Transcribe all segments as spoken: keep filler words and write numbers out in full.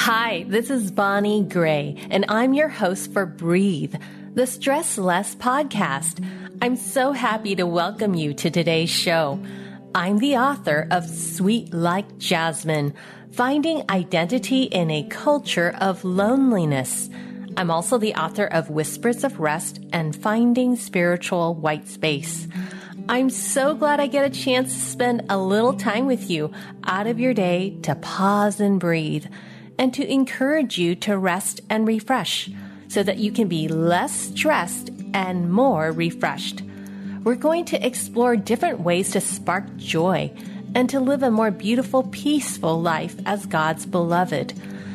Hi, this is Bonnie Gray, and I'm your host for Breathe, the Stress Less podcast. I'm so happy to welcome you to today's show. I'm the author of Sweet Like Jasmine, Finding Identity in a Culture of Loneliness. I'm also the author of Whispers of Rest and Finding Spiritual White Space. I'm so glad I get a chance to spend a little time with you out of your day to pause and breathe, and to encourage you to rest and refresh so that you can be less stressed and more refreshed. We're going to explore different ways to spark joy and to live a more beautiful, peaceful life as God's beloved.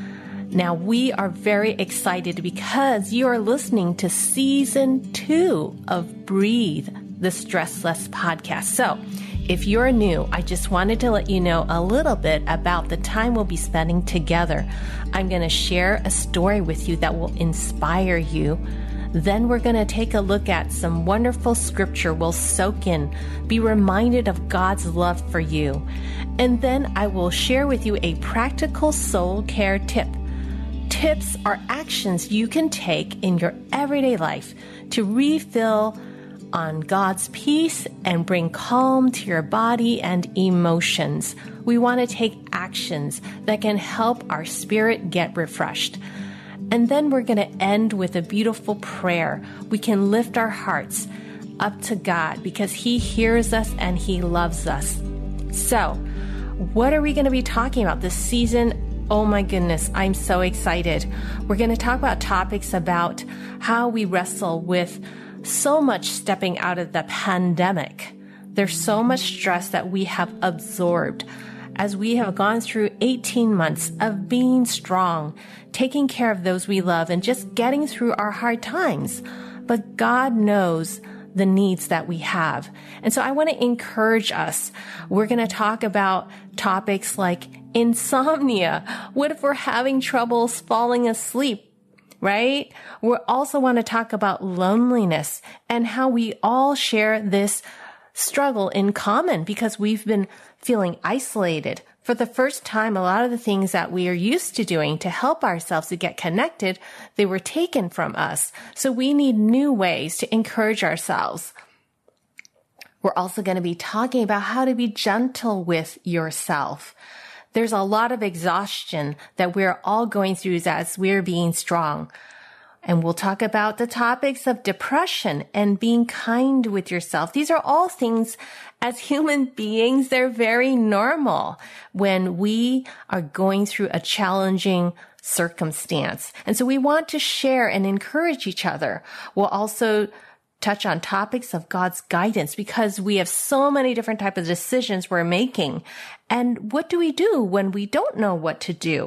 Now, we are very excited because you are listening to season two of Breathe, the Stress Less podcast. So, if you're new, I just wanted to let you know a little bit about the time we'll be spending together. I'm going to share a story with you that will inspire you. Then we're going to take a look at some wonderful scripture we'll soak in, be reminded of God's love for you. And then I will share with you a practical soul care tip. Tips are actions you can take in your everyday life to refill on God's peace and bring calm to your body and emotions. We want to take actions that can help our spirit get refreshed. And then we're going to end with a beautiful prayer. We can lift our hearts up to God because He hears us and He loves us. So, what are we going to be talking about this season? Oh my goodness, I'm so excited. We're going to talk about topics about how we wrestle with so much stepping out of the pandemic. There's so much stress that we have absorbed as we have gone through eighteen months of being strong, taking care of those we love, and just getting through our hard times. But God knows the needs that we have. And so I want to encourage us. We're going to talk about topics like insomnia. What if we're having troubles falling asleep? Right? We also want to talk about loneliness and how we all share this struggle in common because we've been feeling isolated. For the first time, a lot of the things that we are used to doing to help ourselves to get connected, they were taken from us. So we need new ways to encourage ourselves. We're also going to be talking about how to be gentle with yourself. There's a lot of exhaustion that we're all going through as we're being strong. And we'll talk about the topics of depression and being kind with yourself. These are all things as human beings, they're very normal when we are going through a challenging circumstance. And so we want to share and encourage each other. We'll also touch on topics of God's guidance because we have so many different types of decisions we're making. And what do we do when we don't know what to do?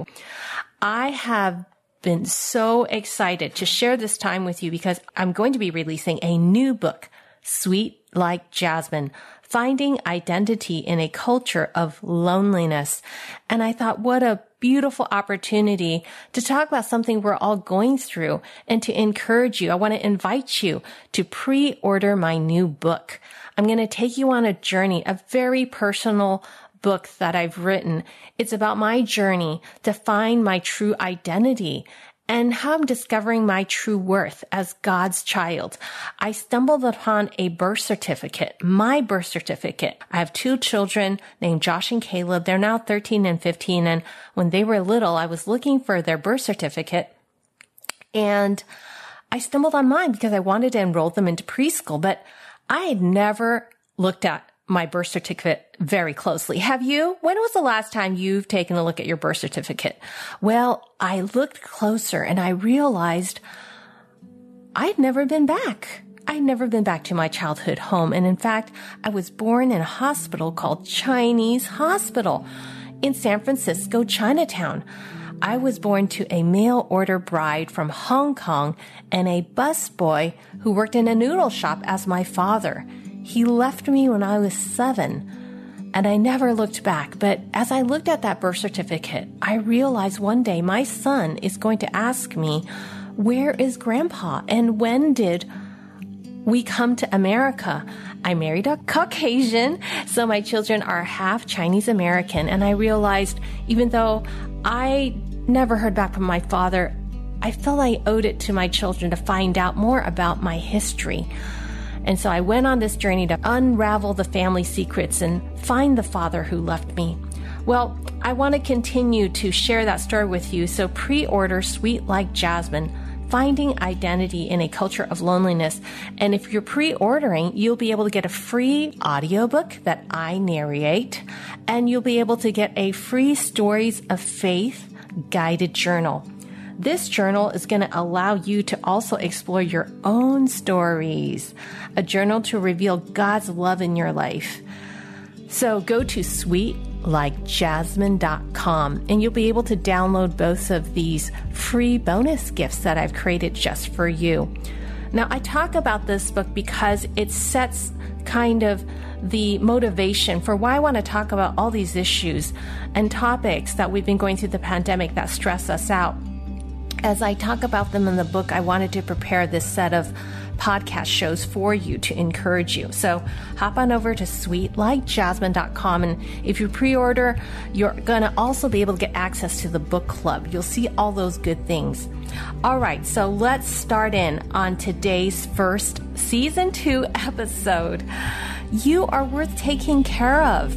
I have been so excited to share this time with you because I'm going to be releasing a new book, Sweet Like Jasmine, Finding Identity in a Culture of Loneliness. And I thought, what a beautiful opportunity to talk about something we're all going through and to encourage you. I want to invite you to pre-order my new book. I'm going to take you on a journey, a very personal book that I've written. It's about my journey to find my true identity and how I'm discovering my true worth as God's child. I stumbled upon a birth certificate, my birth certificate. I have two children named Josh and Caleb. They're now thirteen and fifteen. And when they were little, I was looking for their birth certificate. And I stumbled on mine because I wanted to enroll them into preschool, but I had never looked at my birth certificate very closely. Have you? When was the last time you've taken a look at your birth certificate? Well, I looked closer and I realized I'd never been back. I'd never been back to my childhood home. And in fact, I was born in a hospital called Chinese Hospital in San Francisco, Chinatown. I was born to a mail-order bride from Hong Kong and a busboy who worked in a noodle shop as my father. He left me when I was seven, and I never looked back. But as I looked at that birth certificate, I realized one day my son is going to ask me, where is Grandpa? And when did we come to America? I married a Caucasian, so my children are half Chinese American. And I realized even though I never heard back from my father, I felt I owed it to my children to find out more about my history. And so I went on this journey to unravel the family secrets and find the father who left me. Well, I want to continue to share that story with you, so pre-order Sweet Like Jasmine, Finding Identity in a Culture of Loneliness. And if you're pre-ordering, you'll be able to get a free audiobook that I narrate, and you'll be able to get a free Stories of Faith guided journal. This journal is going to allow you to also explore your own stories, a journal to reveal God's love in your life. So go to sweet like jasmine dot com and you'll be able to download both of these free bonus gifts that I've created just for you. Now, I talk about this book because it sets kind of the motivation for why I want to talk about all these issues and topics that we've been going through the pandemic that stress us out. As I talk about them in the book, I wanted to prepare this set of podcast shows for you to encourage you. So hop on over to sweet like jasmine dot com, and if you pre-order, you're going to also be able to get access to the book club. You'll see all those good things. All right, so let's start in on today's first season two episode. You are worth taking care of.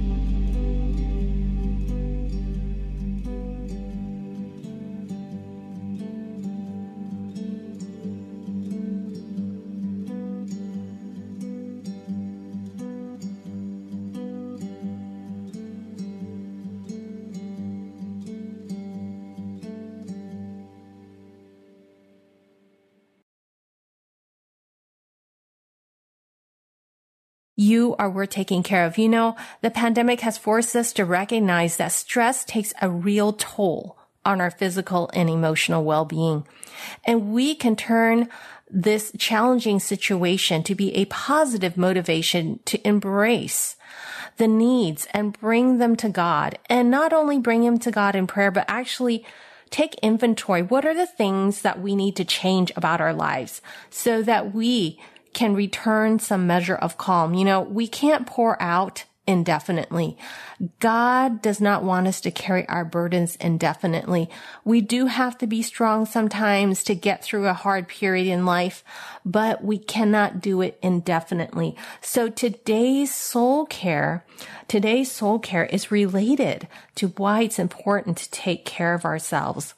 You are worth taking care of. You know, the pandemic has forced us to recognize that stress takes a real toll on our physical and emotional well-being. And we can turn this challenging situation to be a positive motivation to embrace the needs and bring them to God. And not only bring them to God in prayer, but actually take inventory. What are the things that we need to change about our lives so that we can return some measure of calm? You know, we can't pour out indefinitely. God does not want us to carry our burdens indefinitely. We do have to be strong sometimes to get through a hard period in life, but we cannot do it indefinitely. So today's soul care, today's soul care is related to why it's important to take care of ourselves.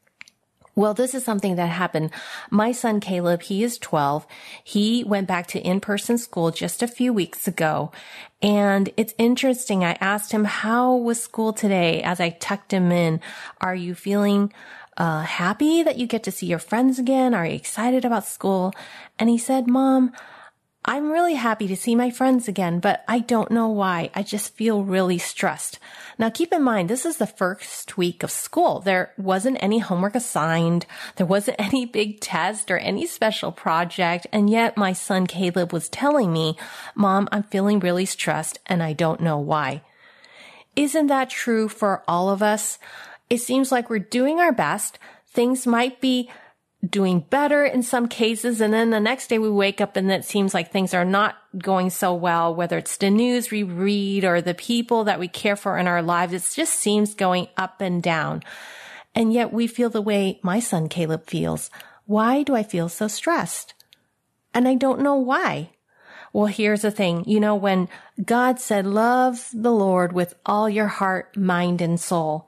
Well, this is something that happened. My son, Caleb, he is twelve. He went back to in-person school just a few weeks ago. And it's interesting. I asked him, how was school today? As I tucked him in, are you feeling uh, happy that you get to see your friends again? Are you excited about school? And he said, Mom, I'm really happy to see my friends again, but I don't know why. I just feel really stressed. Now, keep in mind, this is the first week of school. There wasn't any homework assigned. There wasn't any big test or any special project. And yet my son Caleb was telling me, Mom, I'm feeling really stressed and I don't know why. Isn't that true for all of us? It seems like we're doing our best. Things might be doing better in some cases, and then the next day we wake up and it seems like things are not going so well, whether it's the news we read or the people that we care for in our lives. It just seems going up and down. And yet we feel the way my son Caleb feels. Why do I feel so stressed? And I don't know why. Well, here's the thing. You know, when God said, love the Lord with all your heart, mind, and soul,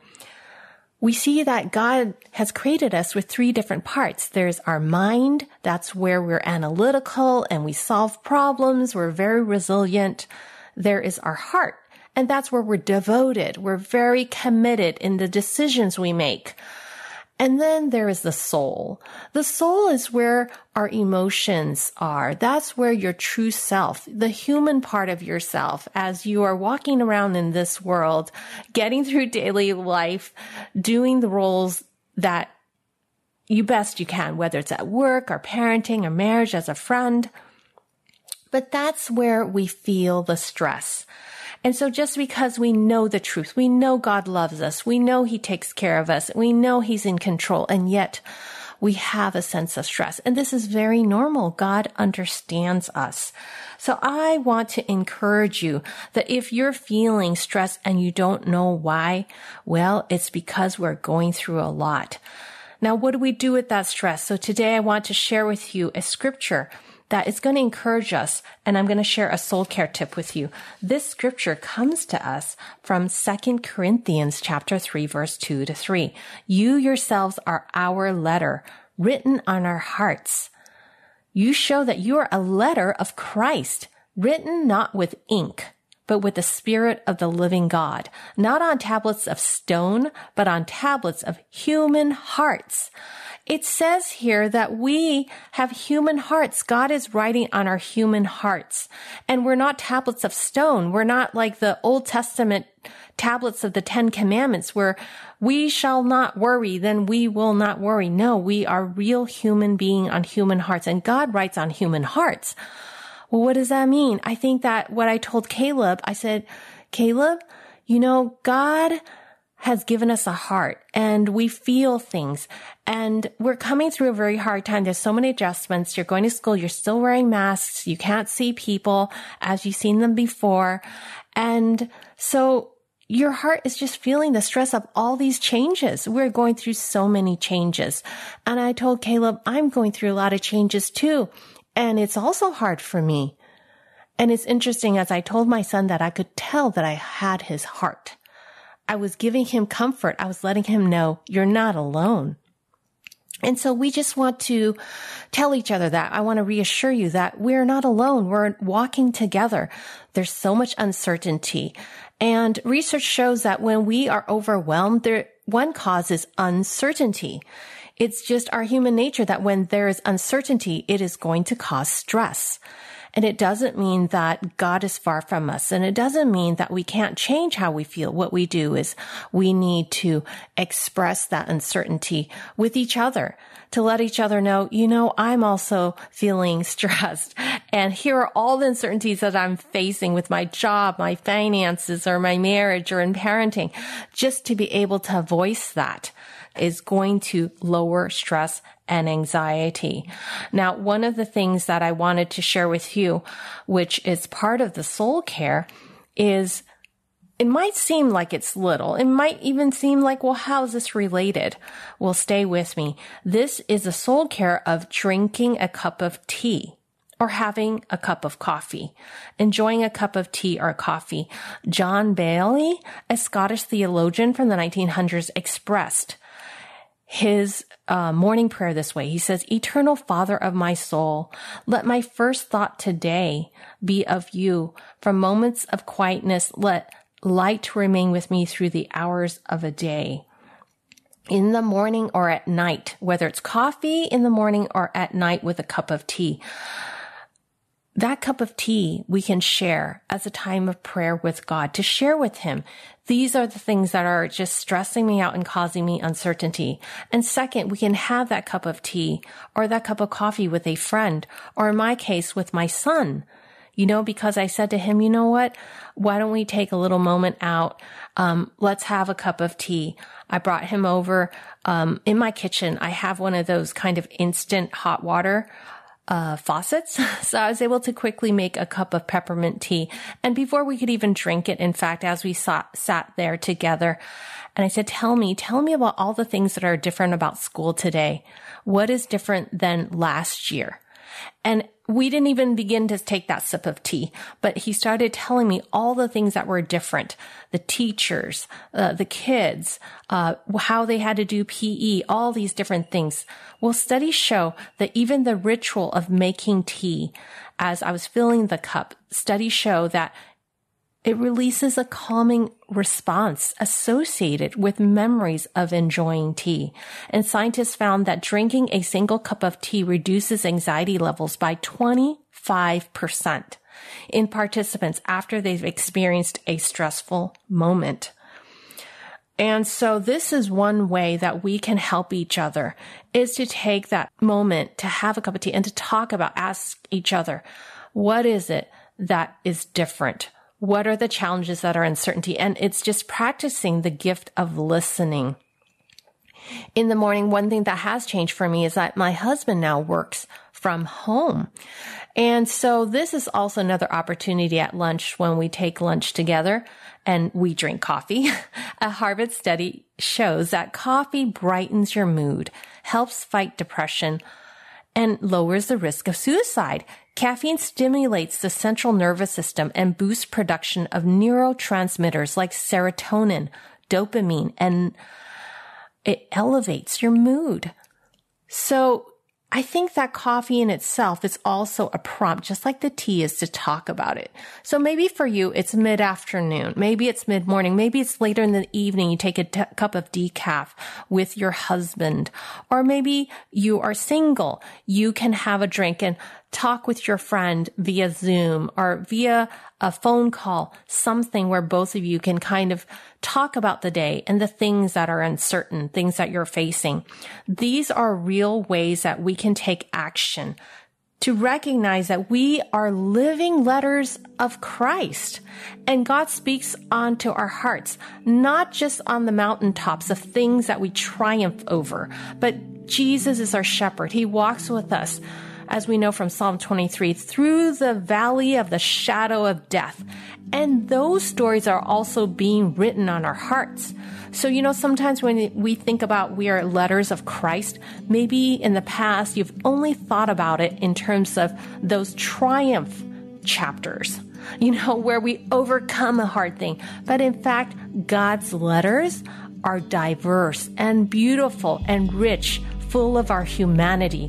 we see that God has created us with three different parts. There's our mind. That's where we're analytical and we solve problems. We're very resilient. There is our heart, and that's where we're devoted. We're very committed in the decisions we make. And then there is the soul. The soul is where our emotions are. That's where your true self, the human part of yourself, as you are walking around in this world, getting through daily life, doing the roles that you best you can, whether it's at work or parenting or marriage, as a friend. But that's where we feel the stress. And so just because we know the truth, we know God loves us, we know He takes care of us, we know He's in control, and yet we have a sense of stress. And this is very normal. God understands us. So I want to encourage you that if you're feeling stressed and you don't know why, well, it's because we're going through a lot. Now, what do we do with that stress? So today I want to share with you a scripture that is going to encourage us, and I'm going to share a soul care tip with you. This scripture comes to us from Second Corinthians chapter three, verse two to three. You yourselves are our letter, written on our hearts. You show that you are a letter of Christ, written not with ink, but with the Spirit of the living God, not on tablets of stone, but on tablets of human hearts. It says here that we have human hearts. God is writing on our human hearts. And we're not tablets of stone. We're not like the Old Testament tablets of the Ten Commandments where we shall not worry, then we will not worry. No, we are real human being on human hearts. And God writes on human hearts. Well, what does that mean? I think that what I told Caleb, I said, Caleb, you know, God has given us a heart and we feel things and we're coming through a very hard time. There's so many adjustments. You're going to school. You're still wearing masks. You can't see people as you've seen them before. And so your heart is just feeling the stress of all these changes. We're going through so many changes. And I told Caleb, I'm going through a lot of changes too. And it's also hard for me. And it's interesting, as I told my son that I could tell that I had his heart. I was giving him comfort. I was letting him know you're not alone. And so we just want to tell each other that. I want to reassure you that we're not alone. We're walking together. There's so much uncertainty. And research shows that when we are overwhelmed, there, one cause is uncertainty. It's just our human nature that when there is uncertainty, it is going to cause stress. And it doesn't mean that God is far from us. And it doesn't mean that we can't change how we feel. What we do is we need to express that uncertainty with each other to let each other know, you know, I'm also feeling stressed. And here are all the uncertainties that I'm facing with my job, my finances, or my marriage, or in parenting. Just to be able to voice that is going to lower stress and anxiety. Now, one of the things that I wanted to share with you, which is part of the soul care, is it might seem like it's little. It might even seem like, well, how is this related? Well, stay with me. This is a soul care of drinking a cup of tea or having a cup of coffee, enjoying a cup of tea or coffee. John Bailey, a Scottish theologian from the nineteen hundreds, expressed his uh, morning prayer this way. He says, Eternal Father of my soul, let my first thought today be of you. From moments of quietness, let light remain with me through the hours of a day. In the morning or at night, whether it's coffee in the morning or at night with a cup of tea. That cup of tea we can share as a time of prayer with God, to share with him. These are the things that are just stressing me out and causing me uncertainty. And second, we can have that cup of tea or that cup of coffee with a friend, or in my case, with my son. You know, because I said to him, you know what? Why don't we take a little moment out? Um, let's have a cup of tea. I brought him over. Um, in my kitchen, I have one of those kind of instant hot water uh, faucets. So I was able to quickly make a cup of peppermint tea. And before we could even drink it, in fact, as we sat, sat there together, and I said, tell me, tell me about all the things that are different about school today. What is different than last year? And we didn't even begin to take that sip of tea, but he started telling me all the things that were different. The teachers, uh, the kids, uh, how they had to do P E, all these different things. Well, studies show that even the ritual of making tea, as I was filling the cup, studies show that it releases a calming response associated with memories of enjoying tea. And scientists found that drinking a single cup of tea reduces anxiety levels by twenty-five percent in participants after they've experienced a stressful moment. And so this is one way that we can help each other, is to take that moment to have a cup of tea and to talk about, ask each other, what is it that is different? What are the challenges that are uncertainty? And it's just practicing the gift of listening. in the morning, one thing that has changed for me is that my husband now works from home. And so this is also another opportunity at lunch when we take lunch together and we drink coffee. A Harvard study shows that coffee brightens your mood, helps fight depression, and lowers the risk of suicide. Caffeine stimulates the central nervous system and boosts production of neurotransmitters like serotonin, dopamine, and it elevates your mood. So I think that coffee in itself is also a prompt, just like the tea is, to talk about it. So maybe for you, it's mid-afternoon. Maybe it's mid-morning. Maybe it's later in the evening. You take a t- cup of decaf with your husband. Or maybe you are single. You can have a drink and talk with your friend via Zoom or via a phone call, something where both of you can kind of talk about the day and the things that are uncertain, things that you're facing. These are real ways that we can take action to recognize that we are living letters of Christ, and God speaks onto our hearts, not just on the mountaintops of things that we triumph over, but Jesus is our shepherd. He walks with us, as we know from Psalm twenty-three, through the valley of the shadow of death. And those stories are also being written on our hearts. So, you know, sometimes when we think about we are letters of Christ, maybe in the past you've only thought about it in terms of those triumph chapters, you know, where we overcome a hard thing. But in fact, God's letters are diverse and beautiful and rich, full of our humanity.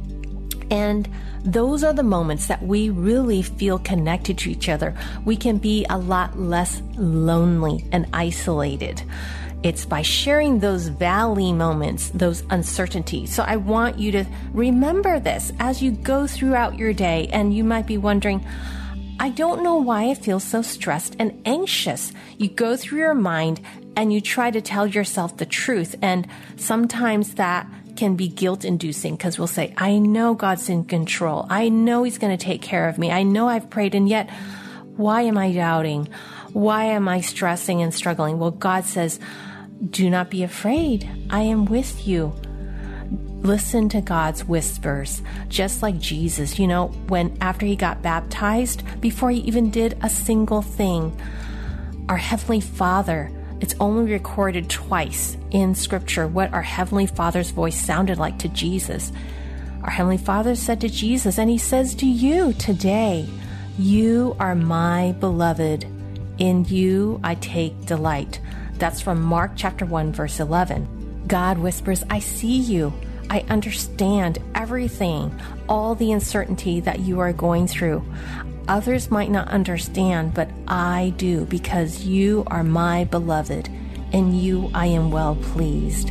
And those are the moments that we really feel connected to each other. We can be a lot less lonely and isolated. It's by sharing those valley moments, those uncertainties. So I want you to remember this as you go throughout your day. And you might be wondering, I don't know why I feel so stressed and anxious. You go through your mind and you try to tell yourself the truth. And sometimes that can be guilt-inducing because we'll say, I know God's in control. I know He's going to take care of me. I know I've prayed, and yet why am I doubting? Why am I stressing and struggling? Well, God says, do not be afraid. I am with you. Listen to God's whispers, just like Jesus, you know, when after He got baptized, before He even did a single thing, our Heavenly Father, it's only recorded twice in Scripture what our Heavenly Father's voice sounded like to Jesus. Our Heavenly Father said to Jesus, and He says to you today, you are my beloved. In you I take delight. That's from Mark chapter one, verse eleven. God whispers, I see you. I understand everything, all the uncertainty that you are going through. Others might not understand, but I do, because you are my beloved. In you I am well pleased.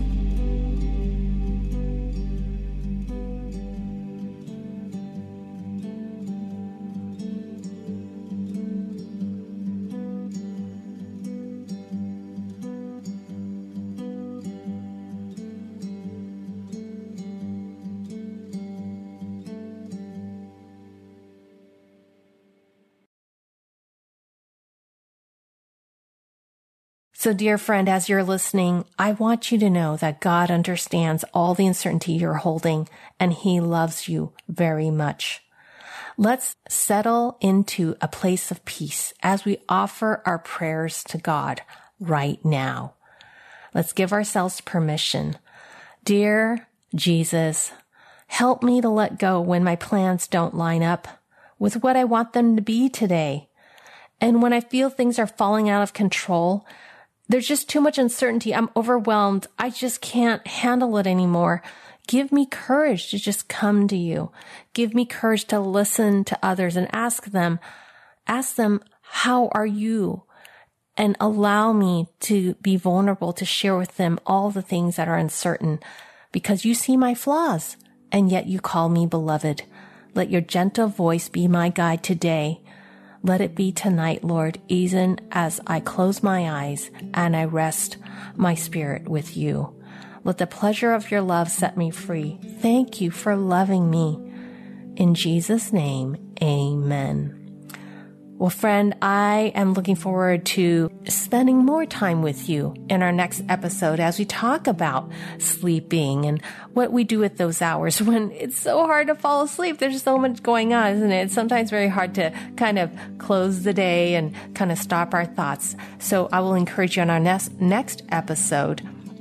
So, dear friend, as you're listening, I want you to know that God understands all the uncertainty you're holding, and He loves you very much. Let's settle into a place of peace as we offer our prayers to God right now. Let's give ourselves permission. Dear Jesus, help me to let go when my plans don't line up with what I want them to be today. And when I feel things are falling out of control, there's just too much uncertainty. I'm overwhelmed. I just can't handle it anymore. Give me courage to just come to you. Give me courage to listen to others and ask them, ask them, how are you? And allow me to be vulnerable to share with them all the things that are uncertain, because you see my flaws, and yet you call me beloved. Let your gentle voice be my guide today. Let it be tonight, Lord, even as I close my eyes and I rest my spirit with you. Let the pleasure of your love set me free. Thank you for loving me. In Jesus' name, amen. Well, friend, I am looking forward to spending more time with you in our next episode as we talk about sleeping and what we do with those hours when it's so hard to fall asleep. There's so much going on, isn't it? It's sometimes very hard to kind of close the day and kind of stop our thoughts. So I will encourage you on our next, next episode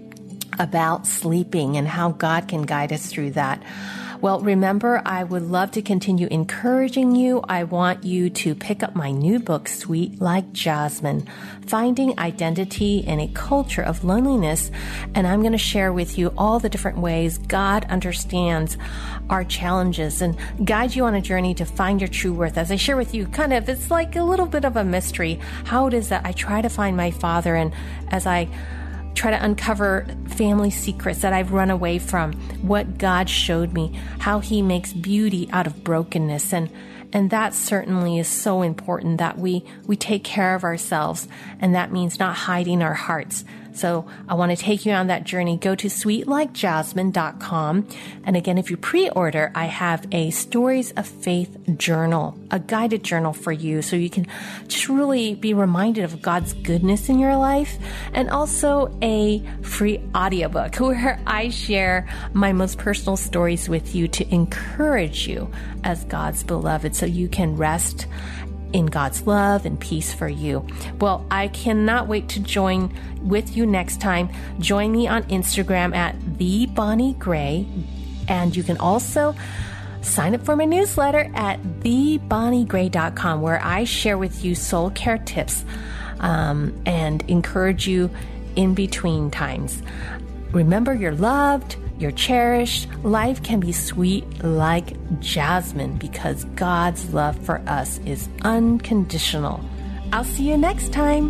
about sleeping and how God can guide us through that. Well, remember, I would love to continue encouraging you. I want you to pick up my new book, Sweet Like Jasmine, Finding Identity in a Culture of Loneliness. And I'm going to share with you all the different ways God understands our challenges and guide you on a journey to find your true worth. As I share with you, kind of, it's like a little bit of a mystery, how it is that I try to find my Father, and as I try to uncover family secrets that I've run away from, what God showed me, how He makes beauty out of brokenness. And and that certainly is so important that we, we take care of ourselves, and that means not hiding our hearts. So I want to take you on that journey. Go to sweet like jasmine dot com. And again, if you pre-order, I have a Stories of Faith journal, a guided journal for you, so you can just really be reminded of God's goodness in your life, and also a free audiobook where I share my most personal stories with you to encourage you as God's beloved, so you can rest in God's love and peace for you. Well, I cannot wait to join with you next time. Join me on Instagram at the Bonnie Gray, and you can also sign up for my newsletter at the bonnie gray dot com, where I share with you soul care tips um, and encourage you in between times. Remember, you're loved, you're cherished. Life can be sweet like jasmine because God's love for us is unconditional. I'll see you next time.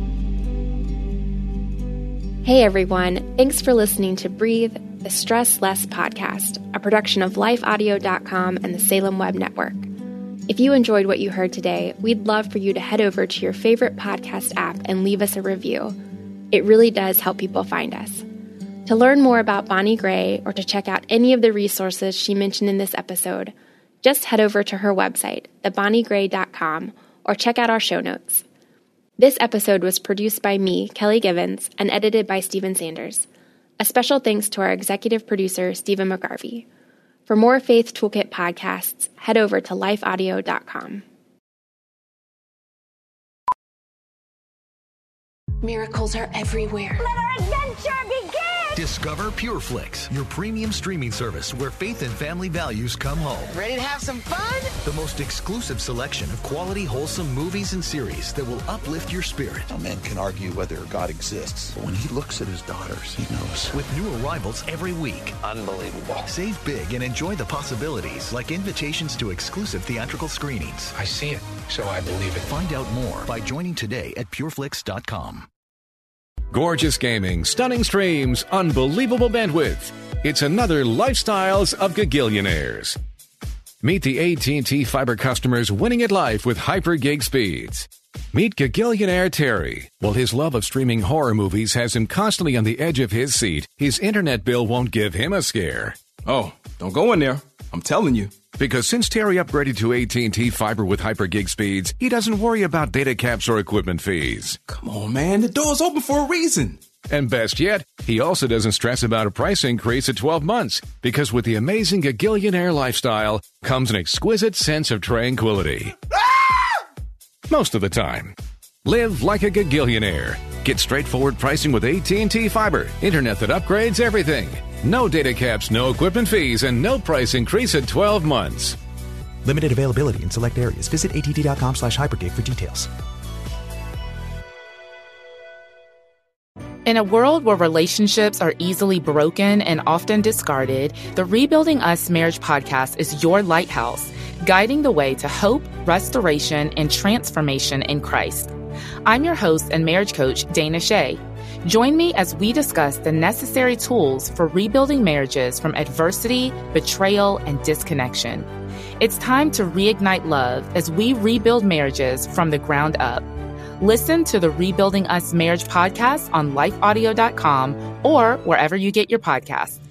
Hey everyone, thanks for listening to Breathe, the Stress Less podcast, a production of life audio dot com and the Salem Web Network. If you enjoyed what you heard today, we'd love for you to head over to your favorite podcast app and leave us a review. It really does help people find us. To learn more about Bonnie Gray or to check out any of the resources she mentioned in this episode, just head over to her website, the bonnie gray dot com, or check out our show notes. This episode was produced by me, Kelly Givens, and edited by Stephen Sanders. A special thanks to our executive producer, Stephen McGarvey. For more Faith Toolkit podcasts, head over to life audio dot com. Miracles are everywhere. Let our adventure begin! Discover PureFlix, your premium streaming service where faith and family values come home. Ready to have some fun? The most exclusive selection of quality, wholesome movies and series that will uplift your spirit. A man can argue whether God exists, but when he looks at his daughters, he knows. With new arrivals every week. Unbelievable. Save big and enjoy the possibilities, like invitations to exclusive theatrical screenings. I see it, so I believe it. Find out more by joining today at pure flix dot com. Gorgeous gaming, stunning streams, unbelievable bandwidth. It's another Lifestyles of Gagillionaires. Meet the A T and T Fiber customers winning at life with hyper gig speeds. Meet Gagillionaire Terry. While his love of streaming horror movies has him constantly on the edge of his seat, his internet bill won't give him a scare. Oh, don't go in there. I'm telling you. Because since Terry upgraded to A T and T Fiber with hyper gig speeds, he doesn't worry about data caps or equipment fees. Come on, man. The door's open for a reason. And best yet, he also doesn't stress about a price increase at twelve months, because with the amazing Gagillionaire lifestyle comes an exquisite sense of tranquility. Most of the time. Live like a Gagillionaire. Get straightforward pricing with A T and T Fiber. Internet that upgrades everything. No data caps, no equipment fees, and no price increase at twelve months. Limited availability in select areas. Visit att.com slash hypergig for details. In a world where relationships are easily broken and often discarded, the Rebuilding Us Marriage podcast is your lighthouse, guiding the way to hope, restoration, and transformation in Christ. I'm your host and marriage coach, Dana Shea. Join me as we discuss the necessary tools for rebuilding marriages from adversity, betrayal, and disconnection. It's time to reignite love as we rebuild marriages from the ground up. Listen to the Rebuilding Us Marriage podcast on life audio dot com or wherever you get your podcasts.